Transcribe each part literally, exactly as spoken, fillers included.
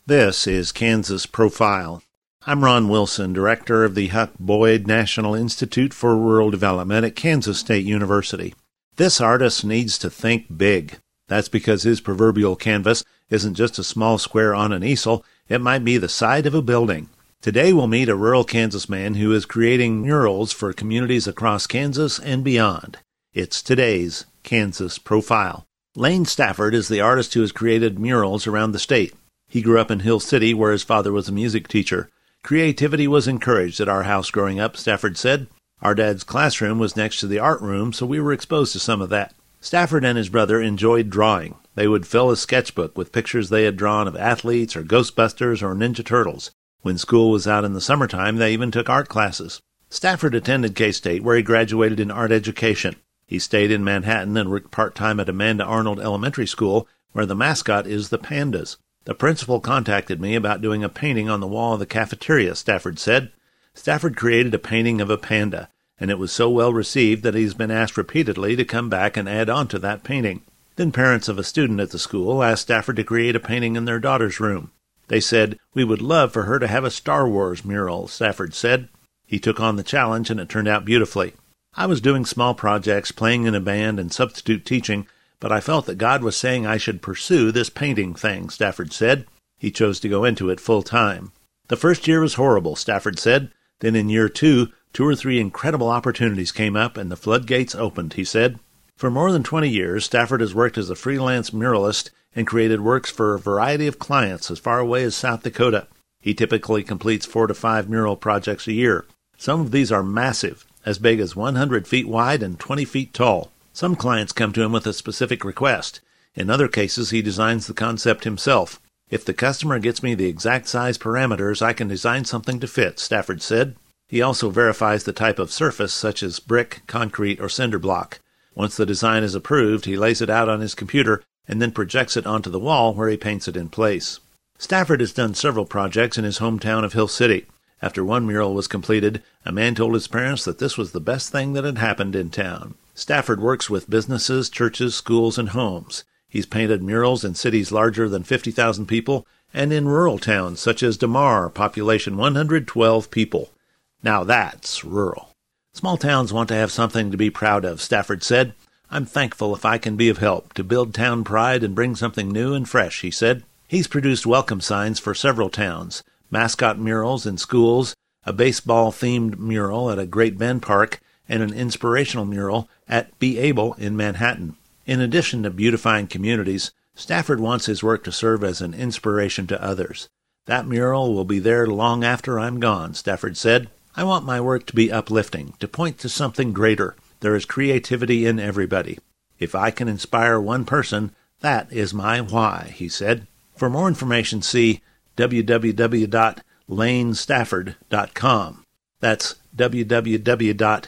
This is Kansas Profile. I'm Ron Wilson, director of the Huck Boyd National Institute for Rural Development at Kansas State University. This artist needs to think big. That's because his proverbial canvas isn't just a small square on an easel, it might be the side of a building. Today we'll meet a rural Kansas man who is creating murals for communities across Kansas and beyond. It's today's Kansas Profile. Lane Stafford is the artist who has created murals around the state. He grew up in Hill City, where his father was a music teacher. Creativity was encouraged at our house growing up, Stafford said. Our dad's classroom was next to the art room, so we were exposed to some of that. Stafford and his brother enjoyed drawing. They would fill a sketchbook with pictures they had drawn of athletes or Ghostbusters or Ninja Turtles. When school was out in the summertime, they even took art classes. Stafford attended K-State, where he graduated in art education. He stayed in Manhattan and worked part-time at Amanda Arnold Elementary School, where the mascot is the Pandas. The principal contacted me about doing a painting on the wall of the cafeteria, Stafford said. Stafford created a painting of a panda, and it was so well received that he's been asked repeatedly to come back and add on to that painting. Then parents of a student at the school asked Stafford to create a painting in their daughter's room. They said, "We would love for her to have a Star Wars mural," Stafford said. He took on the challenge, and it turned out beautifully. "I was doing small projects, playing in a band, and substitute teaching, but I felt that God was saying I should pursue this painting thing," Stafford said. He chose to go into it full time. "The first year was horrible," Stafford said. "Then in year two, two or three incredible opportunities came up and the floodgates opened," he said. For more than twenty years, Stafford has worked as a freelance muralist and created works for a variety of clients as far away as South Dakota. He typically completes four to five mural projects a year. Some of these are massive, as big as one hundred feet wide and twenty feet tall. Some clients come to him with a specific request. In other cases, he designs the concept himself. "If the customer gets me the exact size parameters, I can design something to fit," Stafford said. He also verifies the type of surface, such as brick, concrete, or cinder block. Once the design is approved, he lays it out on his computer and then projects it onto the wall where he paints it in place. Stafford has done several projects in his hometown of Hill City. After one mural was completed, a man told his parents that this was the best thing that had happened in town. Stafford works with businesses, churches, schools, and homes. He's painted murals in cities larger than fifty thousand people and in rural towns such as DeMar, population one hundred twelve people. Now that's rural. "Small towns want to have something to be proud of," Stafford said. "I'm thankful if I can be of help to build town pride and bring something new and fresh," he said. He's produced welcome signs for several towns, mascot murals in schools, a baseball-themed mural at a Great Bend Park, and an inspirational mural at Be Able in Manhattan. In addition to beautifying communities, Stafford wants his work to serve as an inspiration to others. "That mural will be there long after I'm gone," Stafford said. "I want my work to be uplifting, to point to something greater. There is creativity in everybody. If I can inspire one person, that is my why," he said. For more information, see w w w dot lane stafford dot com. That's w w w dot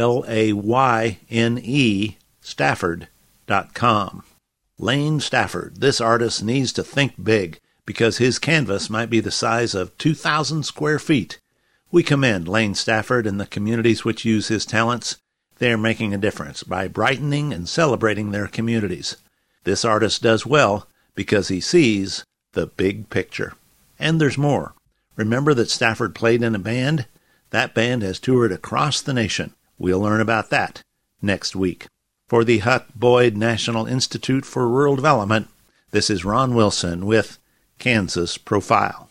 L-A-Y-N-E Stafford dot com. Lane Stafford, this artist needs to think big because his canvas might be the size of two thousand square feet. We commend Lane Stafford and the communities which use his talents. They are making a difference by brightening and celebrating their communities. This artist does well because he sees the big picture. And there's more. Remember that Stafford played in a band? That band has toured across the nation. We'll learn about that next week. For the Huck Boyd National Institute for Rural Development, this is Ron Wilson with Kansas Profile.